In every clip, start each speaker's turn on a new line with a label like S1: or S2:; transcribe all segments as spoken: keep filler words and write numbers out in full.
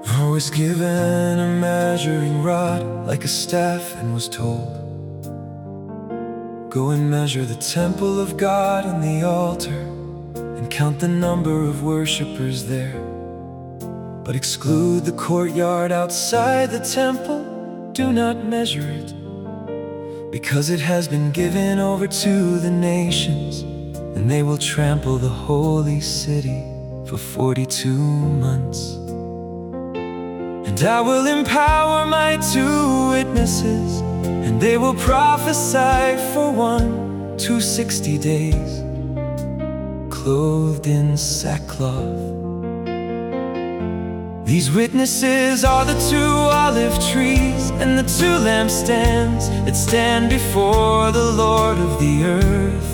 S1: I was given a measuring rod like a staff and was told, go and measure the temple of God and the altar, and count the number of worshippers there. But exclude the courtyard outside the temple, do not measure it, because it has been given over to the nations, and they will trample the holy city for forty-two months. And I will empower my two witnesses, and they will prophesy for one to sixty days, clothed in sackcloth. These witnesses are the two olive trees and the two lampstands that stand before the Lord of the earth.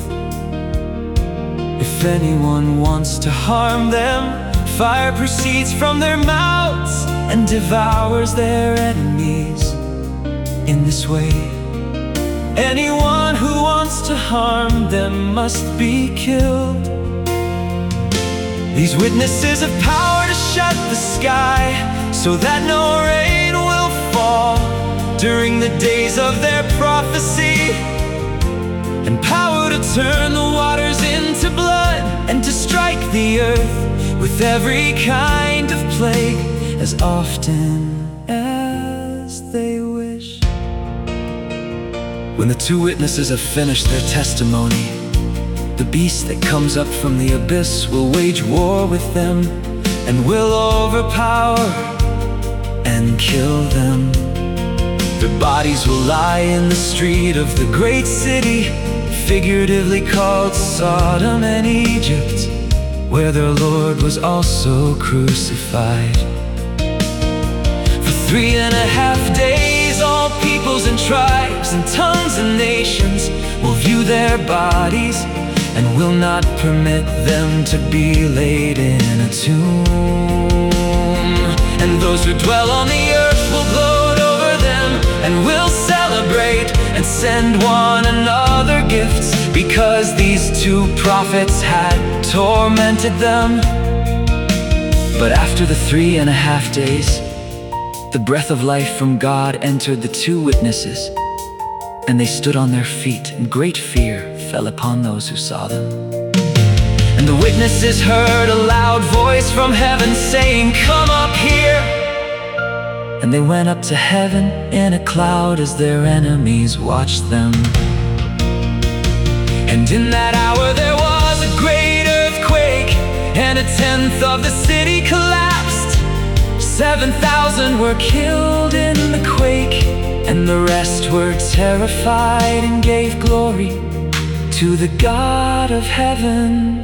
S1: If anyone wants to harm them, fire proceeds from their mouths and devours their enemies. In this way, anyone who wants to harm them must be killed. These witnesses have power to shut the sky so that no rain will fall during the days of their prophecy, and power to turn the waters into blood, and to strike the earth with every kind of plague as often as they wish. When the two witnesses have finished their testimony, the beast that comes up from the abyss will wage war with them and will overpower and kill them. Their bodies will lie in the street of the great city, figuratively called Sodom and Egypt, where their Lord was also crucified. For three and a half days, all peoples and tribes and tongues and nations will view their bodies, and will not permit them to be laid in a tomb. And those who dwell on the earth will gloat over them, and will celebrate and send one another gifts, because these two prophets had tormented them. But after the three and a half days, the breath of life from God entered the two witnesses, and they stood on their feet, and great fear fell upon those who saw them. And the witnesses heard a loud voice from heaven saying, come up here. And they went up to heaven in a cloud as their enemies watched them. And in that hour there was a great earthquake, and a tenth of the city collapsed. Seven thousand were killed in the quake, and the rest were terrified and gave glory to the God of heaven.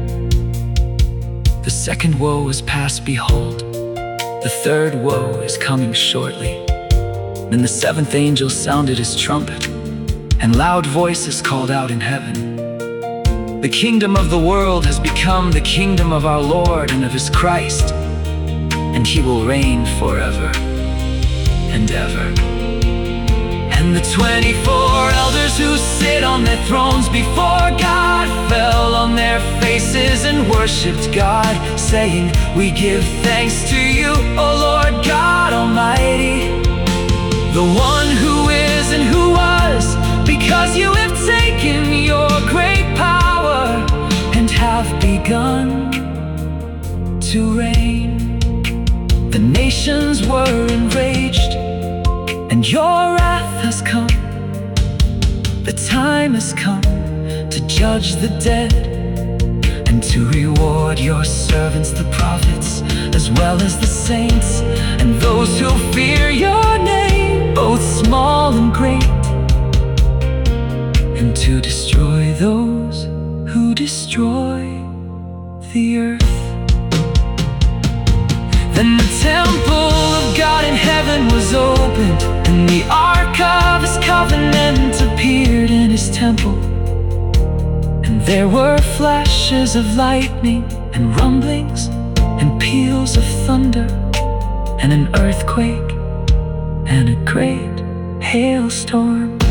S1: The second woe is past, behold, the third woe is coming shortly. Then the seventh angel sounded his trumpet, and loud voices called out in heaven, the kingdom of the world has become the kingdom of our Lord and of his Christ, and he will reign forever and ever. And the twenty-four elders who sit on their thrones before God fell on their faces and worshipped God, saying, we give thanks to you, O Lord God Almighty, the one who is and who was, because you have taken your great power and have begun to reign. The nations were enraged, and your wrath has come. The time has come to judge the dead, and to reward your servants the prophets, as well as the saints, and those who fear your name, both small and great, and to destroy those who destroy the earth. Then the temple of God in heaven was opened, and the ark of his covenant appeared in his temple. And there were flashes of lightning, and rumblings, and peals of thunder, and an earthquake, and a great hailstorm.